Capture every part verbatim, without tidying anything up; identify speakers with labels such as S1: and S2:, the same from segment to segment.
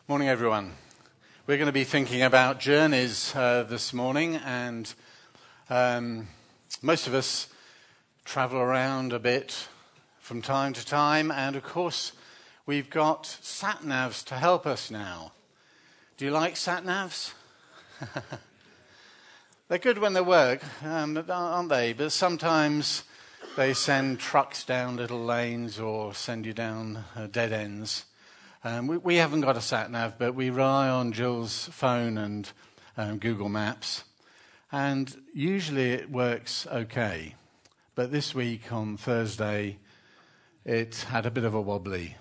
S1: Morning, everyone. We're going to be thinking about journeys uh, this morning, and um, most of us travel around a bit from time to time, and of course, we've got sat-navs to help us now. Do you like sat-navs? They're good when they work, um, aren't they? But sometimes they send trucks down little lanes or send you down uh, dead ends. Um, we, we haven't got a sat-nav, but we rely on Jill's phone and um, Google Maps. And usually it works okay. But this week on Thursday, it had a bit of a wobbly.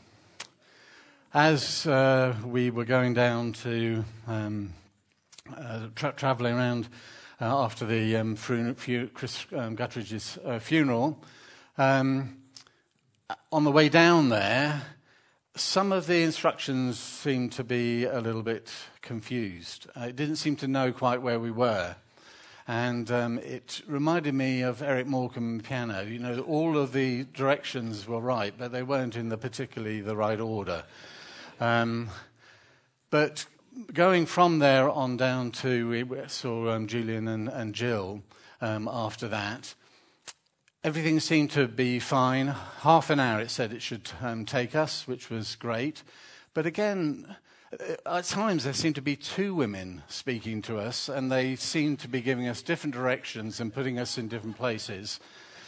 S1: As uh, we were going down to um, uh, tra- travelling around uh, after the um, fru- fu- Chris um, Guttridge's uh, funeral, um, on the way down there, some of the instructions seemed to be a little bit confused. Uh, it didn't seem to know quite where we were. And um, it reminded me of Eric Morecambe piano. You know, all of the directions were right, but they weren't in the particularly the right order. Um, but going from there on down to, we saw um, Julian and, and Jill um, after that. Everything seemed to be fine. Half an hour it said it should um, take us, which was great. But again, at times there seemed to be two women speaking to us, and they seemed to be giving us different directions and putting us in different places.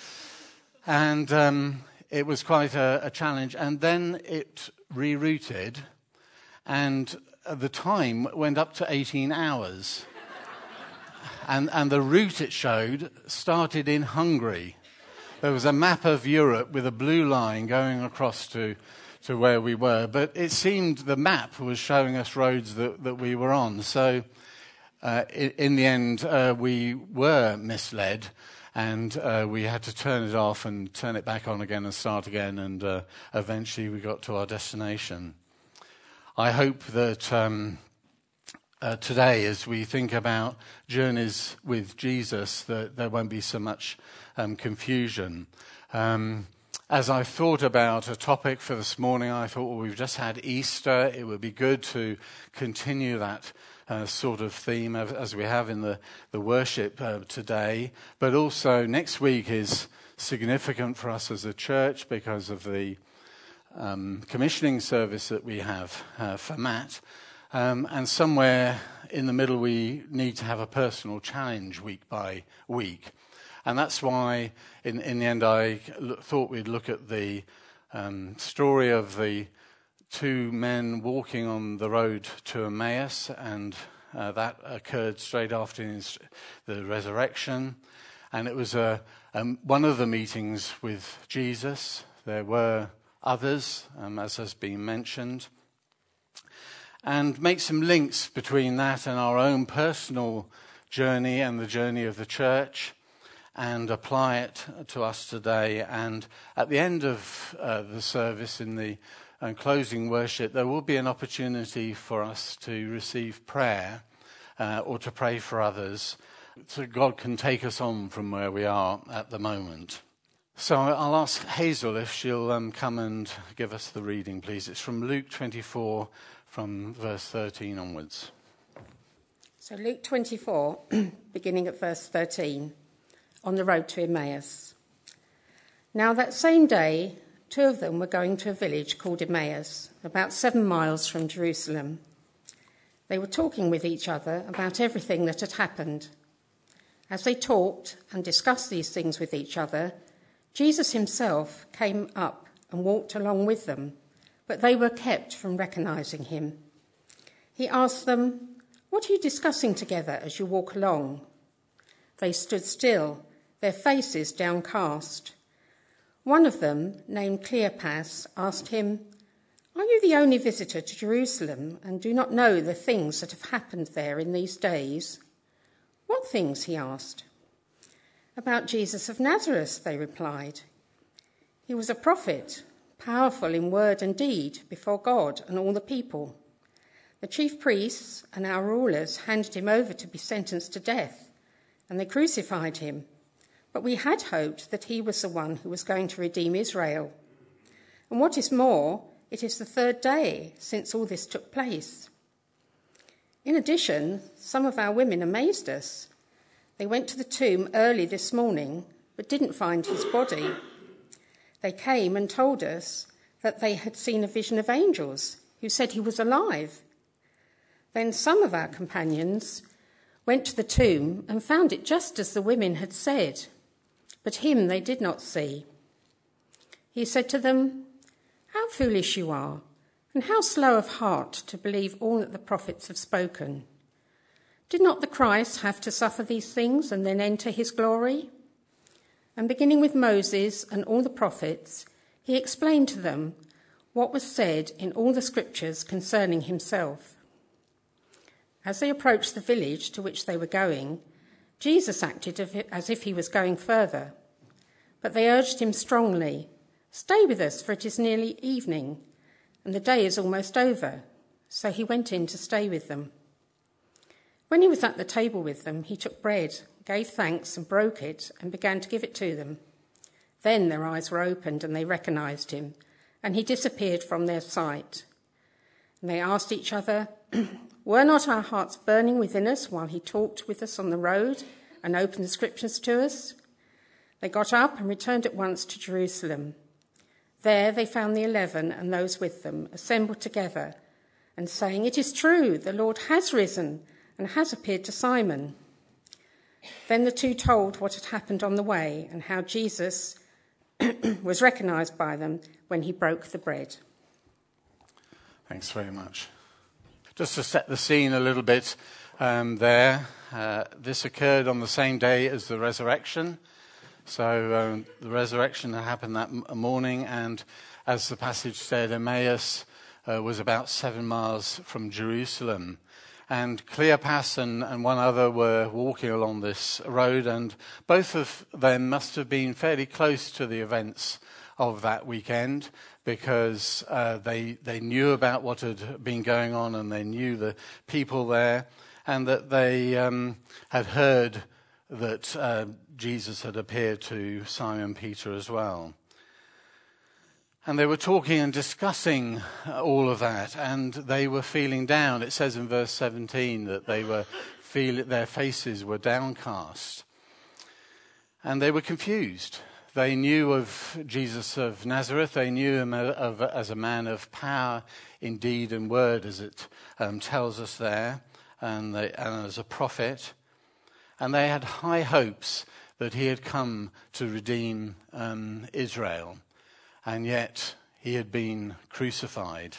S1: And um, it was quite a, a challenge. And then it rerouted, and the time went up to eighteen hours. and, and the route it showed started in Hungary. There was a map of Europe with a blue line going across to, to where we were, but it seemed the map was showing us roads that, that we were on. So uh, in, in the end, uh, we were misled, and uh, we had to turn it off and turn it back on again and start again, and uh, eventually we got to our destination. I hope that um, uh, today, as we think about journeys with Jesus, that there won't be so much Um, confusion. Um, as I thought about a topic for this morning, I thought, well, we've just had Easter. It would be good to continue that uh, sort of theme as, as we have in the, the worship uh, today. But also next week is significant for us as a church because of the um, commissioning service that we have uh, for Matt. Um, and somewhere in the middle, we need to have a personal challenge week by week. And that's why, in, in the end, I thought we'd look at the um, story of the two men walking on the road to Emmaus, and uh, that occurred straight after his, the resurrection. And it was a, um, one of the meetings with Jesus. There were others, um, as has been mentioned. And make some links between that and our own personal journey and the journey of the church, and apply it to us today. And at the end of uh, the service, in the uh, closing worship, there will be an opportunity for us to receive prayer uh, or to pray for others, so God can take us on from where we are at the moment. So I'll ask Hazel if she'll um, come and give us the reading, please. It's from Luke twenty-four, from verse thirteen onwards.
S2: So Luke twenty-four, beginning at verse thirteen. On the road to Emmaus. Now that same day, two of them were going to a village called Emmaus, about seven miles from Jerusalem. They were talking with each other about everything that had happened. As they talked and discussed these things with each other, Jesus himself came up and walked along with them, but they were kept from recognizing him. He asked them, "What are you discussing together as you walk along?" They stood still, their faces downcast. One of them, named Cleopas, asked him, "Are you the only visitor to Jerusalem and do not know the things that have happened there in these days?" "What things?" he asked. "About Jesus of Nazareth," they replied. "He was a prophet, powerful in word and deed before God and all the people. The chief priests and our rulers handed him over to be sentenced to death, and they crucified him. But we had hoped that he was the one who was going to redeem Israel. And what is more, It is the third day since all this took place." In addition, some of our women amazed us. They went to the tomb early this morning, but didn't find his body. They came and told us that they had seen a vision of angels who said he was alive. Then some of our companions went to the tomb and found it just as the women had said, but him they did not see. He said to them, "How foolish you are, and how slow of heart to believe all that the prophets have spoken. Did not the Christ have to suffer these things and then enter his glory?" And beginning with Moses and all the prophets, he explained to them what was said in all the scriptures concerning himself. As they approached the village to which they were going, Jesus acted as if he was going further. But they urged him strongly, "Stay with us, for it is nearly evening, and the day is almost over." So he went in to stay with them. When he was at the table with them, he took bread, gave thanks and broke it, and began to give it to them. Then their eyes were opened and they recognized him, and he disappeared from their sight. And they asked each other, "Were not our hearts burning within us while he talked with us on the road and opened the scriptures to us?" They got up and returned at once to Jerusalem. There they found the eleven and those with them assembled together and saying, "It is true, the Lord has risen and has appeared to Simon." Then the two told what had happened on the way and how Jesus was recognized by them when he broke the bread.
S1: Thanks very much. Just to set the scene a little bit um, there, uh, this occurred on the same day as the resurrection. So um, the resurrection happened that m- morning, and as the passage said, Emmaus uh, was about seven miles from Jerusalem. And Cleopas and, and one other were walking along this road, and both of them must have been fairly close to the events of that weekend, because uh, they they knew about what had been going on, and they knew the people there, and that they um, had heard that uh, Jesus had appeared to Simon Peter as well. And they were talking and discussing all of that, and they were feeling down. It says in verse seventeen that they were feel their faces were downcast, and they were confused. They knew of Jesus of Nazareth. They knew him of, as a man of power in deed and word, as it um, tells us there, and, they, and as a prophet. And they had high hopes that he had come to redeem um, Israel. And yet he had been crucified.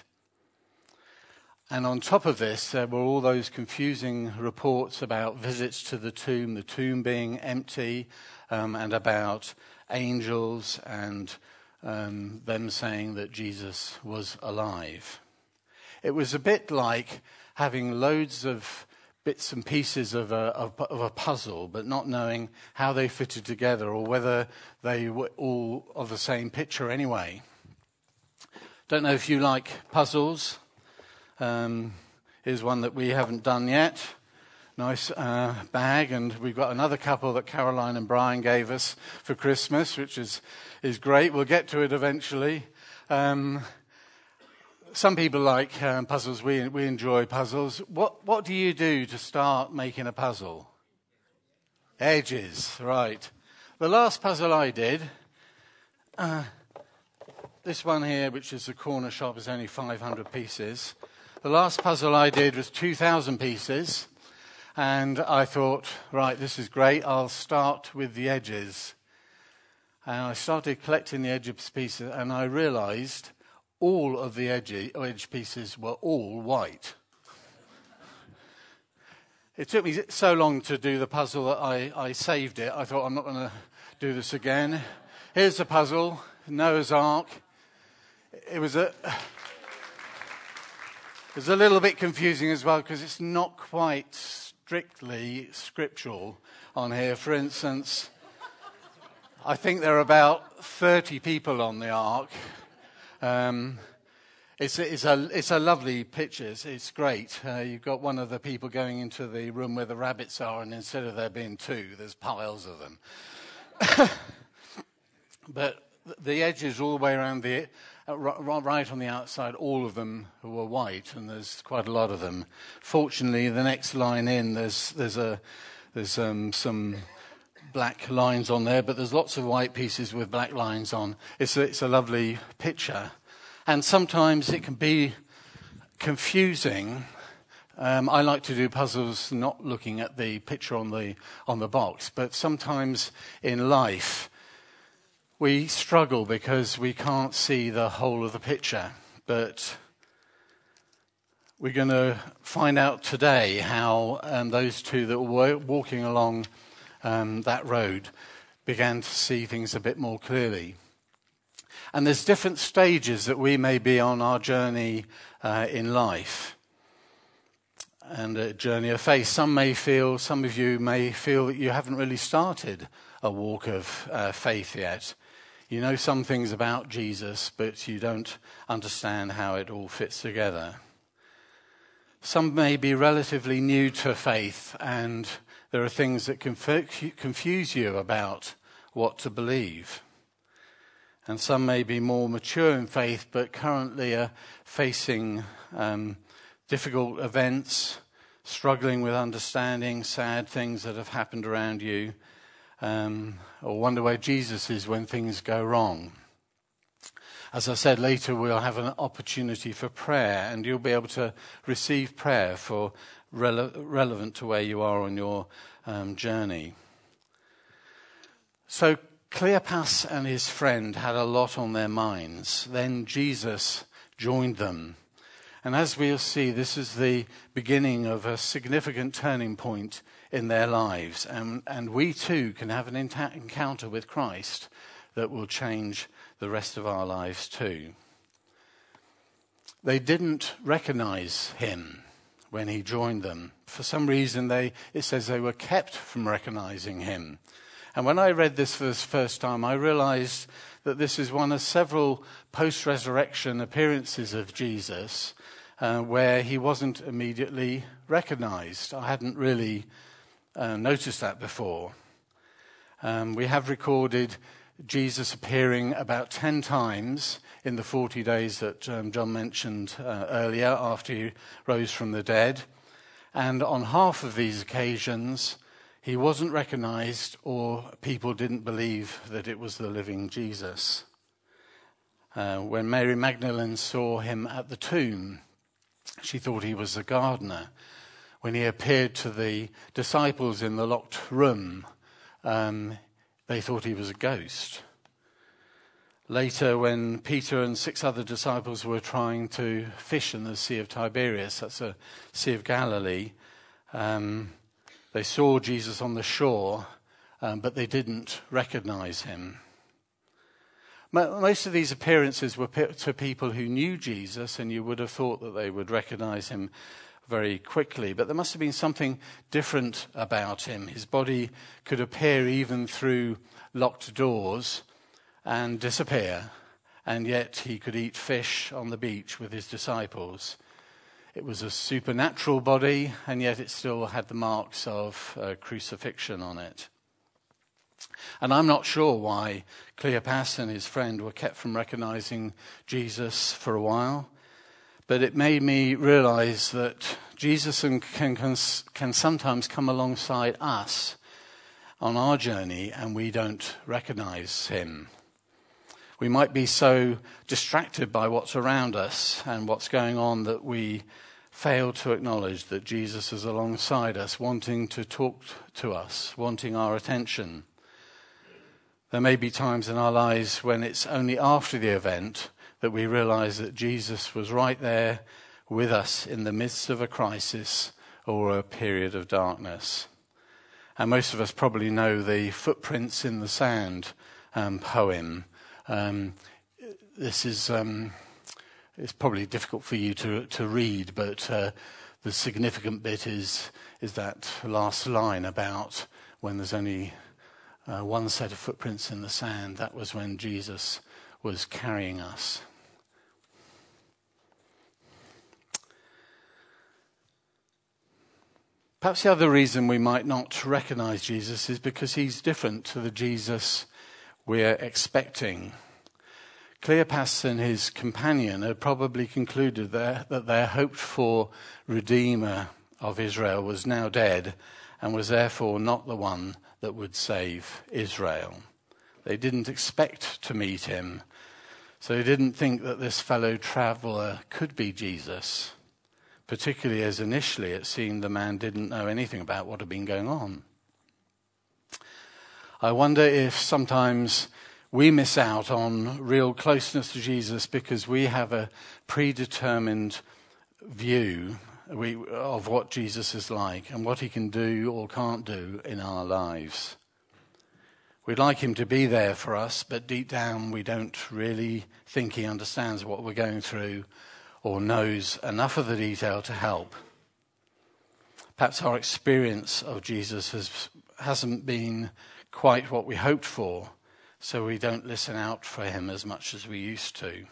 S1: And on top of this, there were all those confusing reports about visits to the tomb, the tomb being empty, um, and about angels and um, them saying that Jesus was alive. It was a bit like having loads of bits and pieces of a, of, of a puzzle, but not knowing how they fitted together or whether they were all of the same picture anyway. Don't know if you like puzzles. Um, here's one that we haven't done yet. Nice uh, bag, and we've got another couple that Caroline and Brian gave us for Christmas, which is, is great. We'll get to it eventually. Um, some people like um, puzzles. We we enjoy puzzles. What what do you do to start making a puzzle? Edges, right. The last puzzle I did, uh, this one here, which is the corner shop, is only five hundred pieces. The last puzzle I did was two thousand pieces. And I thought, right, this is great. I'll start with the edges. And I started collecting the edge pieces, and I realized all of the edge, edge pieces were all white. It took me so long to do the puzzle that I, I saved it. I thought, I'm not going to do this again. Here's the puzzle, Noah's Ark. It was a... It was a little bit confusing as well, because it's not quite strictly scriptural on here. For instance, I think there are about thirty people on the ark. Um, it's, a, it's, a, it's a lovely picture. It's, it's great. Uh, you've got one of the people going into the room where the rabbits are, and instead of there being two, there's piles of them. But the edges all the way around the uh, right on the outside, all of them were white, and there's quite a lot of them. Fortunately, the next line in, there's there's a there's um, some black lines on there, but there's lots of white pieces with black lines on. It's a, it's a lovely picture, and sometimes it can be confusing. Um, I like to do puzzles not looking at the picture on the on the box, but sometimes in life we struggle because we can't see the whole of the picture. But we're going to find out today how um, those two that were walking along um, that road began to see things a bit more clearly. And there's different stages that we may be on our journey uh, in life. And a journey of faith. Some may feel, some of you may feel that you haven't really started a walk of uh, faith yet. You know some things about Jesus, but you don't understand how it all fits together. Some may be relatively new to faith, and there are things that conf- confuse you about what to believe. And some may be more mature in faith, but currently are facing um, difficult events, struggling with understanding sad things that have happened around you, um, or wonder where Jesus is when things go wrong. As I said, later we'll have an opportunity for prayer, and you'll be able to receive prayer for rele- relevant to where you are on your um, journey. So Cleopas and his friend had a lot on their minds. Then Jesus joined them. And as we'll see, this is the beginning of a significant turning point in their lives. And, and we too can have an encounter with Christ that will change the rest of our lives too. They didn't recognize him when he joined them. For some reason, they it says they were kept from recognizing him. And when I read this for the first time, I realized that this is one of several post-resurrection appearances of Jesus uh, where he wasn't immediately recognized. I hadn't really uh, noticed that before. Um, we have recorded Jesus appearing about ten times in the forty days that um, John mentioned uh, earlier after he rose from the dead. And on half of these occasions, he wasn't recognized, or people didn't believe that it was the living Jesus. Uh, when Mary Magdalene saw him at the tomb, she thought he was the gardener. When he appeared to the disciples in the locked room, um, they thought he was a ghost. Later, when Peter and six other disciples were trying to fish in the Sea of Tiberias, that's a Sea of Galilee, um, they saw Jesus on the shore, um, but they didn't recognize him. Most of these appearances were to people who knew Jesus, and you would have thought that they would recognize him very quickly. But there must have been something different about him. His body could appear even through locked doors and disappear, and yet he could eat fish on the beach with his disciples. It was a supernatural body, and yet it still had the marks of uh, crucifixion on it. And I'm not sure why Cleopas and his friend were kept from recognizing Jesus for a while, but it made me realize that Jesus can, can, can sometimes come alongside us on our journey and we don't recognize him. We might be so distracted by what's around us and what's going on that we fail to acknowledge that Jesus is alongside us, wanting to talk to us, wanting our attention. There may be times in our lives when it's only after the event that we realize that Jesus was right there with us in the midst of a crisis or a period of darkness. And most of us probably know the Footprints in the Sand um, poem. Um, this is um, it's probably difficult for you to to read, but uh, the significant bit is is that last line about when there's only Uh, one set of footprints in the sand. That was when Jesus was carrying us. Perhaps the other reason we might not recognize Jesus is because he's different to the Jesus we're expecting. Cleopas and his companion had probably concluded that, that their hoped-for Redeemer of Israel was now dead and was therefore not the one that would save Israel. They didn't expect to meet him, so they didn't think that this fellow traveller could be Jesus, particularly as initially it seemed the man didn't know anything about what had been going on. I wonder if sometimes we miss out on real closeness to Jesus because we have a predetermined view of what Jesus is like and what he can do or can't do in our lives. We'd like him to be there for us, but deep down we don't really think he understands what we're going through or knows enough of the detail to help. Perhaps our experience of Jesus has, hasn't been quite what we hoped for, so we don't listen out for him as much as we used to.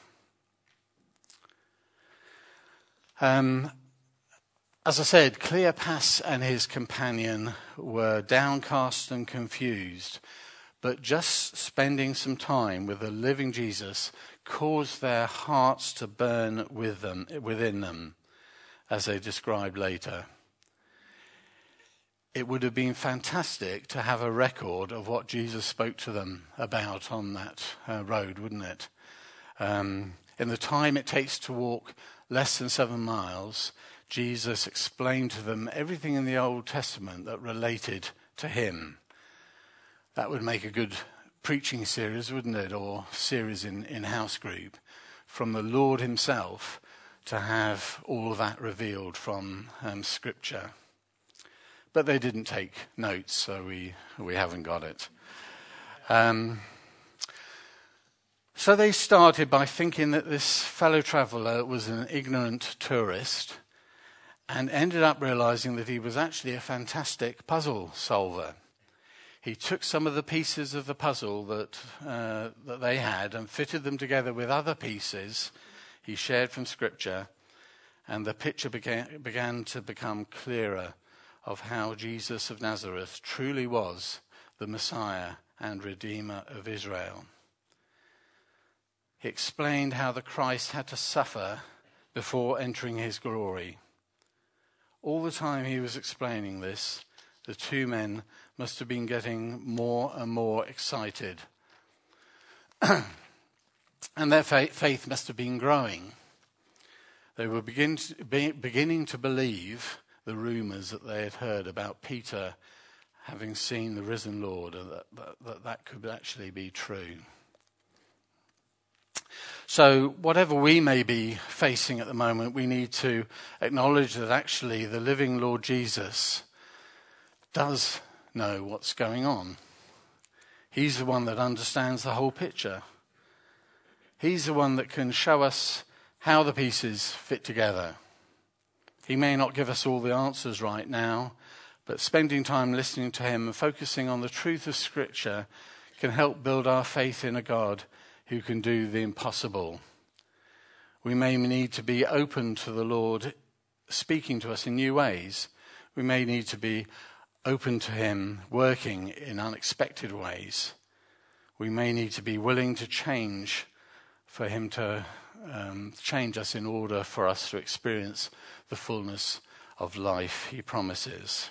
S1: Um, as I said, Cleopas and his companion were downcast and confused, but just spending some time with the living Jesus caused their hearts to burn with them, within them, as they described later. It would have been fantastic to have a record of what Jesus spoke to them about on that uh, road, wouldn't it? Um, in the time it takes to walk less than seven miles, Jesus explained to them everything in the Old Testament that related to him. That would make a good preaching series, wouldn't it, or series in, in house group, from the Lord himself to have all of that revealed from um, Scripture. But they didn't take notes, so we, we haven't got it. Um, so they started by thinking that this fellow traveller was an ignorant tourist and ended up realizing that he was actually a fantastic puzzle solver. He took some of the pieces of the puzzle that uh, that they had and fitted them together with other pieces he shared from Scripture, and the picture began, began to become clearer of how Jesus of Nazareth truly was the Messiah and Redeemer of Israel. He explained how the Christ had to suffer before entering his glory. All the time he was explaining this, the two men must have been getting more and more excited. And their faith must have been growing. They were begin to, be, beginning to believe the rumours that they had heard about Peter having seen the risen Lord, and that that, that that could actually be true. So whatever we may be facing at the moment, we need to acknowledge that actually the living Lord Jesus does know what's going on. He's the one that understands the whole picture. He's the one that can show us how the pieces fit together. He may not give us all the answers right now, but spending time listening to him and focusing on the truth of Scripture can help build our faith in a God who can do the impossible. We may need to be open to the Lord speaking to us in new ways. We may need to be open to him working in unexpected ways. We may need to be willing to change for him to um, change us in order for us to experience the fullness of life he promises.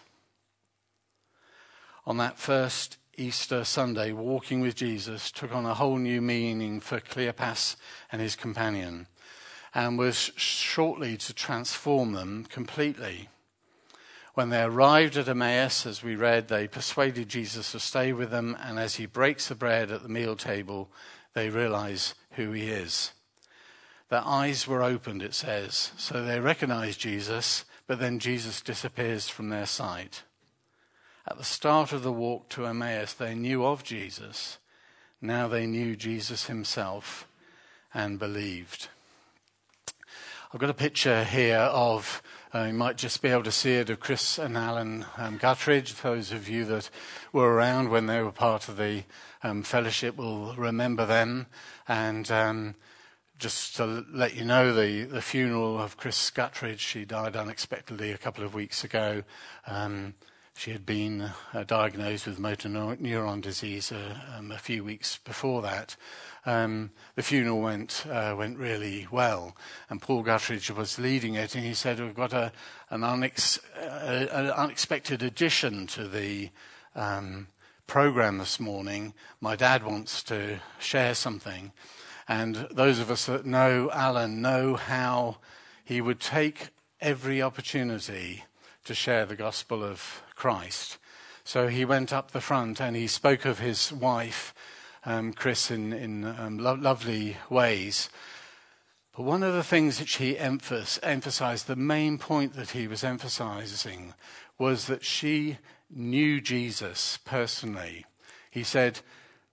S1: On that first Easter Sunday, walking with Jesus took on a whole new meaning for Cleopas and his companion, and was shortly to transform them completely. When they arrived at Emmaus, as we read, they persuaded Jesus to stay with them, and as he breaks the bread at the meal table, they realize who he is. Their eyes were opened, it says, so they recognized Jesus, but then Jesus disappears from their sight. At the start of the walk to Emmaus, they knew of Jesus. Now they knew Jesus himself and believed. I've got a picture here of, uh, you might just be able to see it, of Chris and Alan um, Guttridge. Those of you that were around when they were part of the um, fellowship will remember them. And um, just to let you know, the, the funeral of Chris Guttridge, she died unexpectedly a couple of weeks ago. Um, She had been uh, diagnosed with motor neuron disease uh, um, a few weeks before that. Um, the funeral went uh, went really well, and Paul Guthridge was leading it, and he said, "We've got a, an, unex- uh, an unexpected addition to the um, program this morning. My dad wants to share something." And those of us that know Alan know how he would take every opportunity to share the gospel of Christ. So he went up the front and he spoke of his wife, um, Chris, in, in um, lo- lovely ways. But one of the things that she emph- emphasized, the main point that he was emphasizing, was that she knew Jesus personally. He said,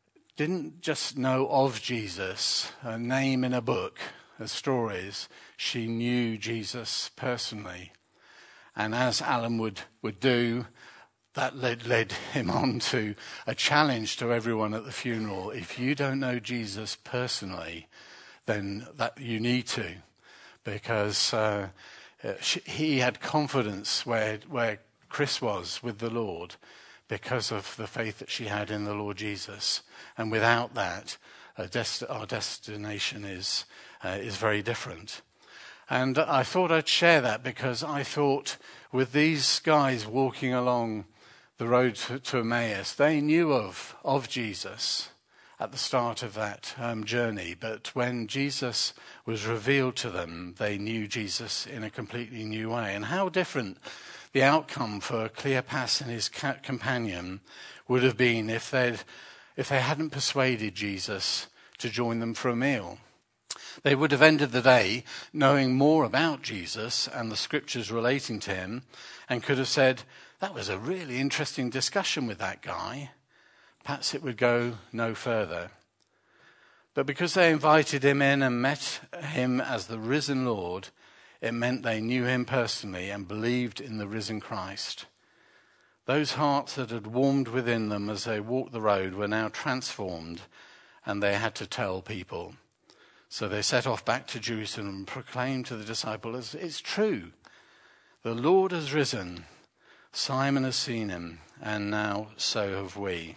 S1: didn't just know of Jesus, a name in a book, as stories. She knew Jesus personally. And as Alan would, would do, that led, led him on to a challenge to everyone at the funeral. If you don't know Jesus personally, then that you need to. Because uh, she, he had confidence where, where Chris was with the Lord, because of the faith that she had in the Lord Jesus. And without that, uh, dest- our destination is uh, is very different. And I thought I'd share that because I thought with these guys walking along the road to, to Emmaus, they knew of, of Jesus at the start of that um, journey. But when Jesus was revealed to them, they knew Jesus in a completely new way. And how different the outcome for Cleopas and his ca- companion would have been if they'd if they hadn't persuaded Jesus to join them for a meal. They would have ended the day knowing more about Jesus and the scriptures relating to him, and could have said, that was a really interesting discussion with that guy. Perhaps it would go no further. But because they invited him in and met him as the risen Lord, it meant they knew him personally and believed in the risen Christ. Those hearts that had warmed within them as they walked the road were now transformed, and they had to tell people. So they set off back to Jerusalem and proclaimed to the disciples, it's true, the Lord has risen. Simon has seen him, and now so have we.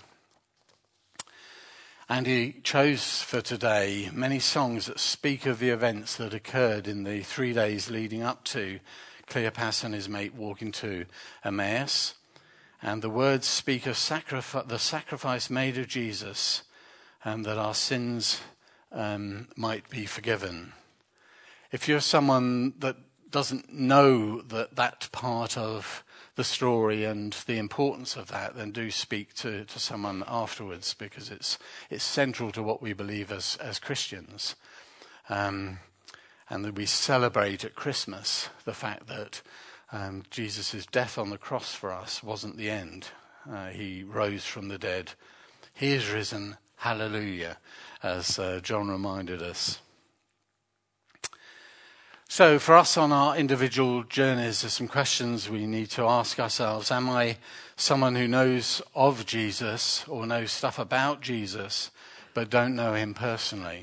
S1: And he chose for today many songs that speak of the events that occurred in the three days leading up to Cleopas and his mate walking to Emmaus. And the words speak of sacrifice, the sacrifice made of Jesus, and that our sins um, might be forgiven. If you're someone that doesn't know that that part of the story and the importance of that, then do speak to, to someone afterwards, because it's it's central to what we believe as, as Christians. Um, and that we celebrate at Christmas the fact that um, Jesus' death on the cross for us wasn't the end. Uh, he rose from the dead. He is risen. Hallelujah, as uh, John reminded us. So for us on our individual journeys, there's some questions we need to ask ourselves. Am I someone who knows of Jesus or knows stuff about Jesus but don't know him personally?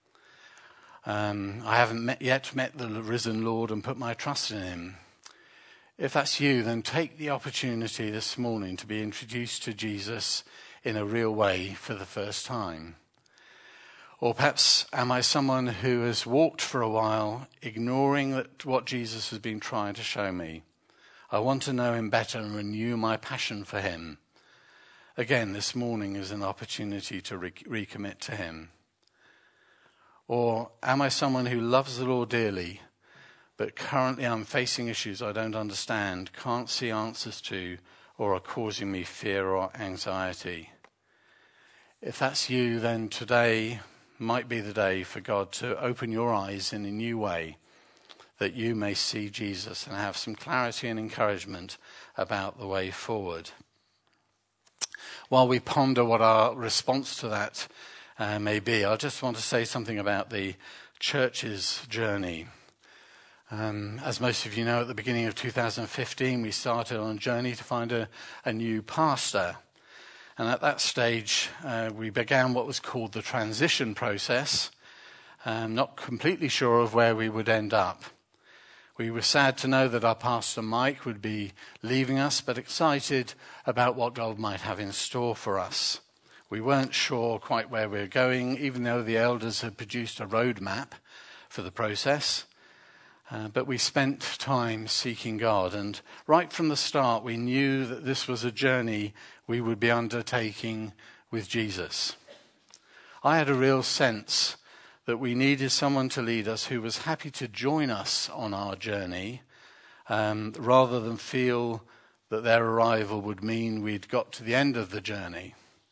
S1: Um, I haven't met, yet met the risen Lord and put my trust in him. If that's you, then take the opportunity this morning to be introduced to Jesus in a real way for the first time. Or perhaps am I someone who has walked for a while, ignoring that what Jesus has been trying to show me? I want to know him better and renew my passion for him. Again, this morning is an opportunity to re- recommit to him. Or am I someone who loves the Lord dearly, but currently I'm facing issues I don't understand, can't see answers to, or are causing me fear or anxiety? If that's you, then today might be the day for God to open your eyes in a new way, that you may see Jesus and have some clarity and encouragement about the way forward. While we ponder what our response to that uh, may be, I just want to say something about the church's journey. Um, as most of you know, at the beginning of two thousand fifteen, we started on a journey to find a, a new pastor. And at that stage, uh, we began what was called the transition process, um, not completely sure of where we would end up. We were sad to know that our pastor Mike would be leaving us, but excited about what God might have in store for us. We weren't sure quite where we were going, even though the elders had produced a roadmap for the process. Uh, but we spent time seeking God, and right from the start we knew that this was a journey we would be undertaking with Jesus. I had a real sense that we needed someone to lead us who was happy to join us on our journey, um, rather than feel that their arrival would mean we'd got to the end of the journey.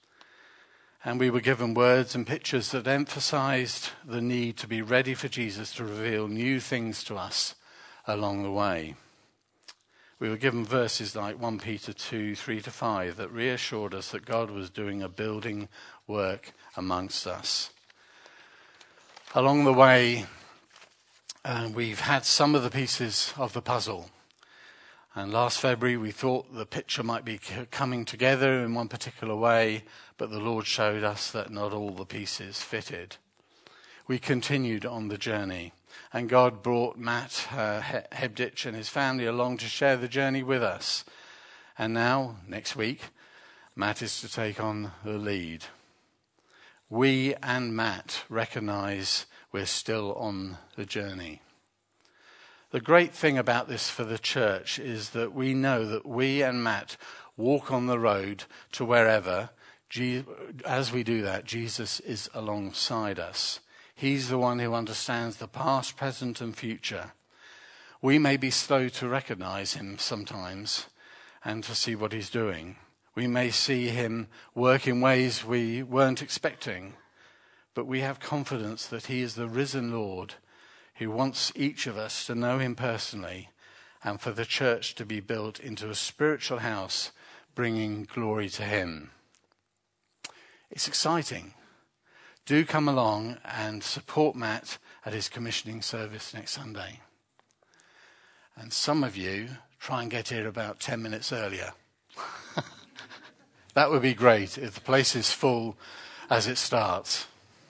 S1: And we were given words and pictures that emphasized the need to be ready for Jesus to reveal new things to us along the way. We were given verses like First Peter two, three to five that reassured us that God was doing a building work amongst us. Along the way, uh, we've had some of the pieces of the puzzle. And last February, we thought the picture might be coming together in one particular way, but the Lord showed us that not all the pieces fitted. We continued on the journey, and God brought Matt uh, Hebditch and his family along to share the journey with us. And now, next week, Matt is to take on the lead. We and Matt recognize we're still on the journey. The great thing about this for the church is that we know that we and Matt walk on the road to wherever. As we do that, Jesus is alongside us. He's the one who understands the past, present, and future. We may be slow to recognize him sometimes and to see what he's doing. We may see him work in ways we weren't expecting, but we have confidence that he is the risen Lord who wants each of us to know him personally and for the church to be built into a spiritual house, bringing glory to him. It's exciting. Do come along and support Matt at his commissioning service next Sunday. And some of you try and get here about ten minutes earlier. That would be great if the place is full as it starts.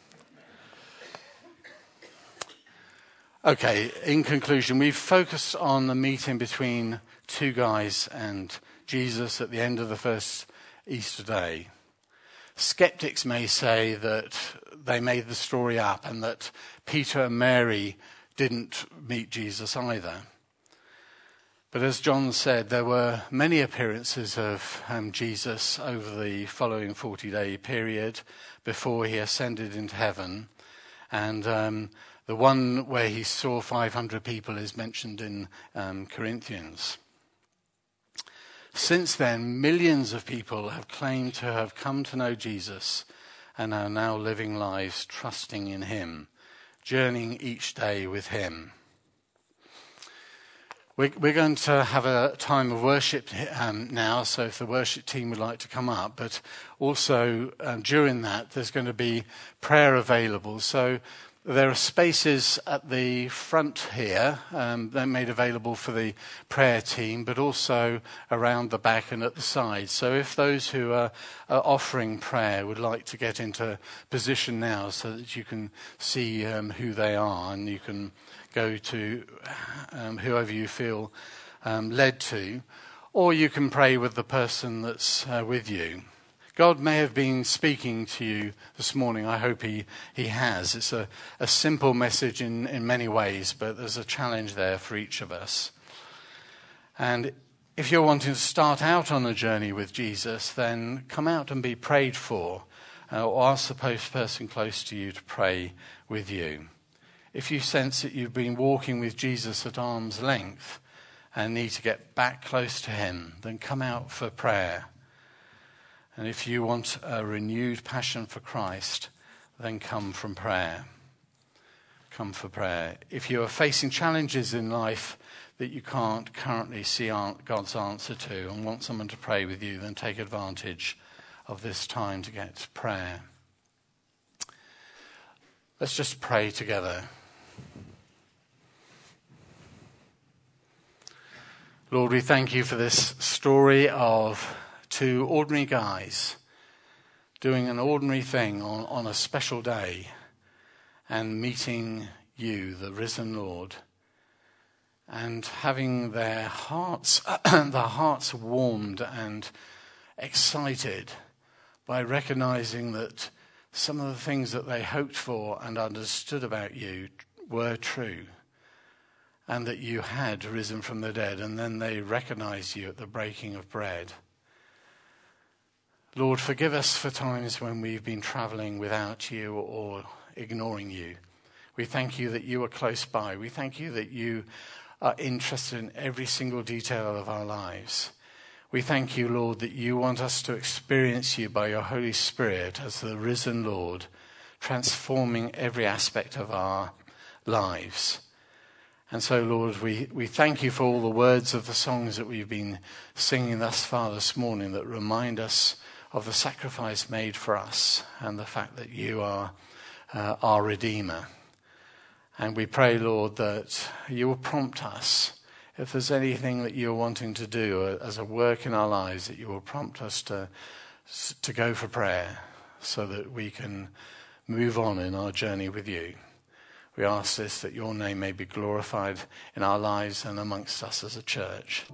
S1: Okay, in conclusion, we've focused on the meeting between two guys and Jesus at the end of the first Easter day. Skeptics may say that they made the story up and that Peter and Mary didn't meet Jesus either. But as John said, there were many appearances of um, Jesus over the following forty-day period before he ascended into heaven. And um, the one where he saw five hundred people is mentioned in um, Corinthians. Since then, millions of people have claimed to have come to know Jesus and are now living lives trusting in him, journeying each day with him. We're going to have a time of worship um, now, so if the worship team would like to come up, but also um, during that there's going to be prayer available. So there are spaces at the front here, um, they're made available for the prayer team, but also around the back and at the side. So if those who are, are offering prayer would like to get into position now so that you can see um, who they are and you can go to um, whoever you feel um, led to, or you can pray with the person that's uh, with you. God may have been speaking to you this morning. I hope he, he has. It's a, a simple message in, in many ways, but there's a challenge there for each of us. And if you're wanting to start out on a journey with Jesus, then come out and be prayed for, uh, or ask the post person close to you to pray with you. If you sense that you've been walking with Jesus at arm's length and need to get back close to him, then come out for prayer. And if you want a renewed passion for Christ, then come from prayer. Come for prayer. If you are facing challenges in life that you can't currently see God's answer to and want someone to pray with you, then take advantage of this time to get to prayer. Let's just pray together. Lord, we thank you for this story of two ordinary guys doing an ordinary thing on, on a special day and meeting you, the risen Lord. and having their hearts, their hearts warmed and excited by recognizing that some of the things that they hoped for and understood about you were true, and that you had risen from the dead, and then they recognized you at the breaking of bread. Lord, forgive us for times when we've been traveling without you or ignoring you. We thank you that you are close by. We thank you that you are interested in every single detail of our lives. We thank you, Lord, that you want us to experience you by your Holy Spirit as the risen Lord, transforming every aspect of our lives. And so, Lord, we, we thank you for all the words of the songs that we've been singing thus far this morning that remind us of the sacrifice made for us and the fact that you are uh, our Redeemer. And we pray, Lord, that you will prompt us. If there's anything that you're wanting to do as a work in our lives, that you will prompt us to, to go for prayer so that we can move on in our journey with you. We ask this that your name may be glorified in our lives and amongst us as a church.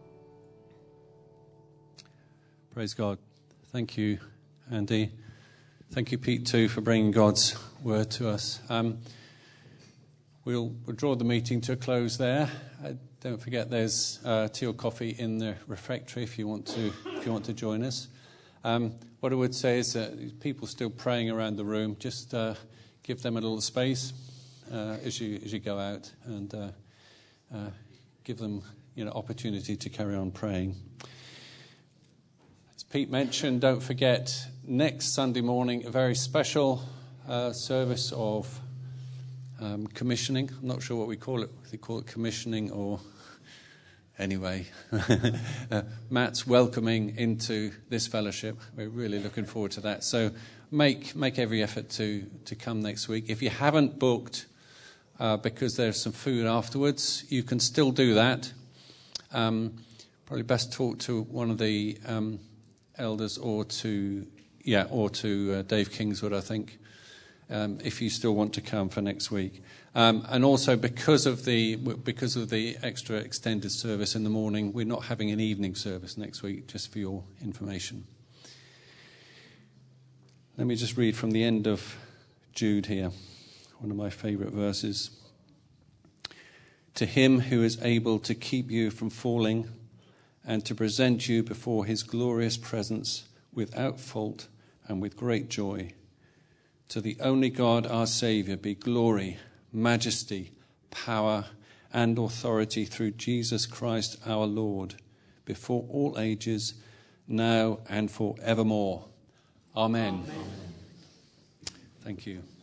S3: Praise God. Thank you, Andy. Thank you, Pete, too, for bringing God's word to us. Um, we'll, we'll draw the meeting to a close there. Uh, don't forget there's uh, tea or coffee in the refectory if you want to if you want to join us. Um, what I would say is that people still praying around the room, just uh, give them a little space uh, as you as you go out, and uh, uh, give them you know opportunity to carry on praying. As Pete mentioned, don't forget next Sunday morning a very special uh, service of um, commissioning. I'm not sure what we call it. They call it commissioning or anyway. uh, Matt's welcoming into this fellowship. We're really looking forward to that. So make make every effort to to come next week. If you haven't booked uh, because there's some food afterwards, you can still do that. Um, probably best talk to one of the um, elders or to yeah or to uh, Dave Kingswood, I think, um, if you still want to come for next week. Um, and also because of the because of the extra extended service in the morning, we're not having an evening service next week, just for your information. Let me just read from the end of Jude here, one of my favourite verses. To him who is able to keep you from falling and to present you before his glorious presence without fault and with great joy, to the only God our Saviour be glory, majesty, power, and authority through Jesus Christ our Lord, before all ages, now and forevermore. Amen. Amen. Thank you.